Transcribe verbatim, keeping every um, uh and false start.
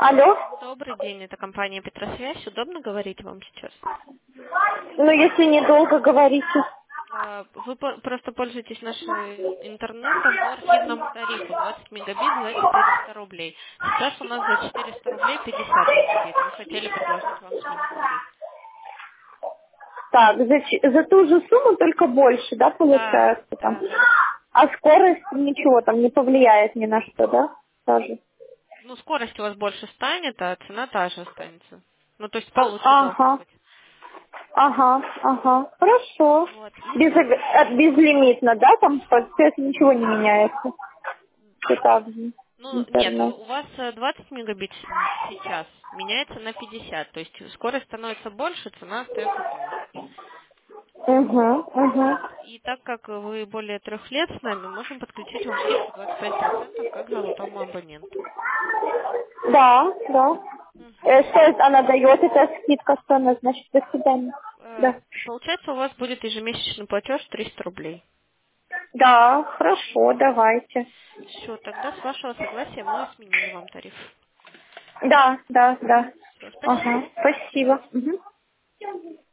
Алло? Добрый день, это компания Петросвязь. Удобно говорить вам сейчас? Ну, если недолго говорите. А, Вы по- просто пользуетесь нашим интернетом по архивному тарифу двадцать мегабит за четыреста рублей. Сейчас у нас за четыреста рублей пятьдесят мегабит. Мы хотели предложить вам сменить тариф. Так, за, ч- за ту же сумму, только больше, да, Да, получается там? да, да. А скорость ничего там не повлияет ни на что, да? Тоже. Ну, скорость у вас больше станет, а цена та же останется. Ну, то есть получше должно Ага, быть. ага, ага. Хорошо. Вот. Без, Если ог- э, безлимитно, да, там получается ничего не меняется. Все так же. Ну, нет, Интернет. у вас э, двадцать мегабит с- сейчас меняется на пятьдесят, то есть скорость становится больше, цена остается той же. Угу, угу. Вот. И так как вы более трех лет с нами, можем подключить вам скидку двадцать пять процентов как золотому абоненту. Да, да. Мгм. Э, что это она дает, эта скидка, что она значит, до свидания. Э, Да. Получается, у вас будет ежемесячный платеж триста рублей. Да, хорошо, давайте. Все, тогда с вашего согласия мы сменили вам тариф. Да, да, да. Все, спасибо. Ага, До свидания. спасибо. Мгм.